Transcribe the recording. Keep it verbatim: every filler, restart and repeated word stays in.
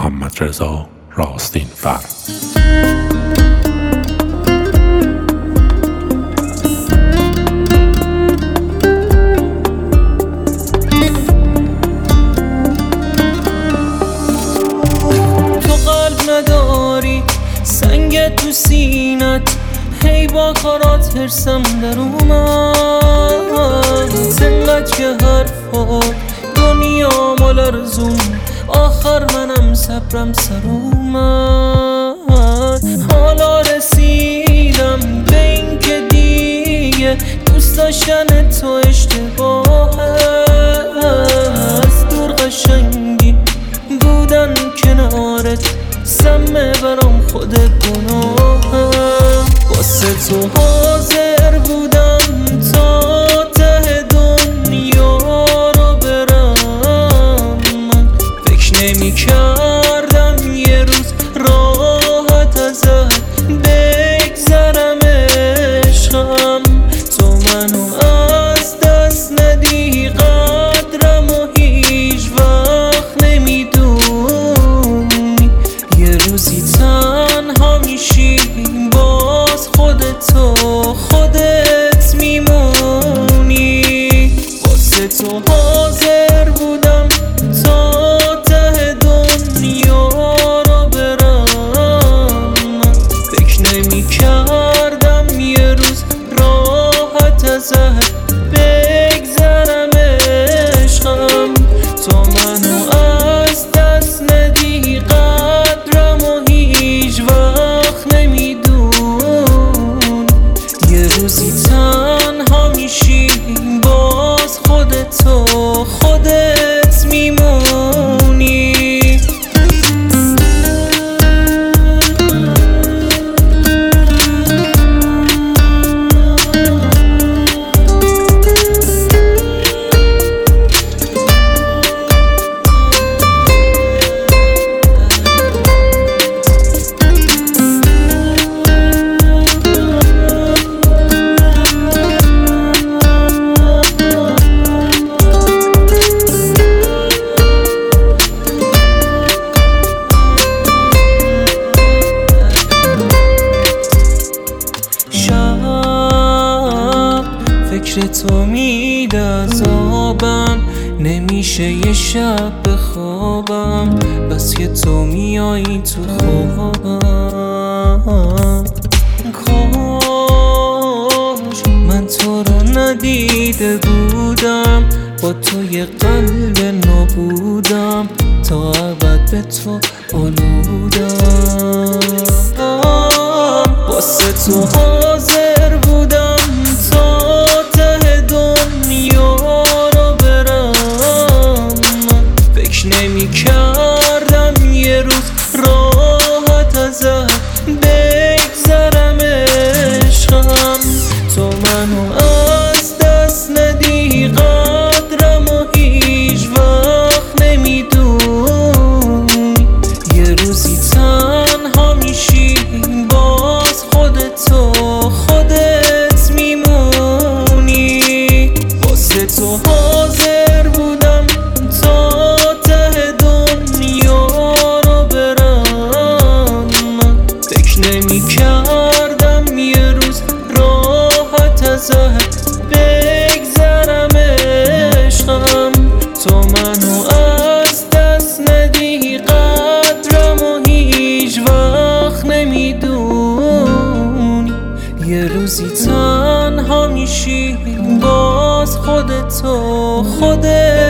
محمدرضا راستین‌فر. نداری سنگ تو سینت، هی با کارات هرسم در اومد. زنقدر که حرفات دنیا مال رزون، آخر منم صبرم سر اومد. حالا رسیدم به این که دیگه دوست داشتن تو اشتباه است. دور قشنگی بودن کنارت، سمه برام خود گناهم. واسه تو حاضر بودم تا ته دنیا رو برم. من فکر نمی کردم یه روز راحت ازت بگذرم عشقم. تو منو از دست ندی، قدرم و هیچ وقت نمیدونی. یه روزی تنها میشی، باز خودتو خودت میمونی. واسه تو حاضر بودم تا ته دنیا رو برم. من فکر نمی کردم یه روز راحت ازت بگذرم عشقم. تو منو از دست ندی، قدرم و هیچ وقت نمیدون. یه روزی تنها میشی، باز خودتو خودت میمونی. فکر تو میده عذابم، نمیشه یه شب بخوابم. بس که تو میایی تو خوابم. کاش من تو رو ندیده بودم، با تو یه قلب نبودم، تا ابد به تو آلودم. واسه تو حاضر بودم تا ته دنیا رو برم. من فکر نمی کردم یه روز راحت ازت بگذرم عشقم. تو منو از دست ندی، قدرم و هیچ وقت نمیدونی. یه روزی تنها میشی، باز خودتو خودت میمونی. واسه تو حاضر بودم تا ته دنیا رو برم. من فکر نمی کردم یه روز راحت ازت بگذرم عشقم. تو منو از دست ندی، قدرم و هیچ وقت نمیدونی. یه روزی تنها میشی، باز خودتو خودت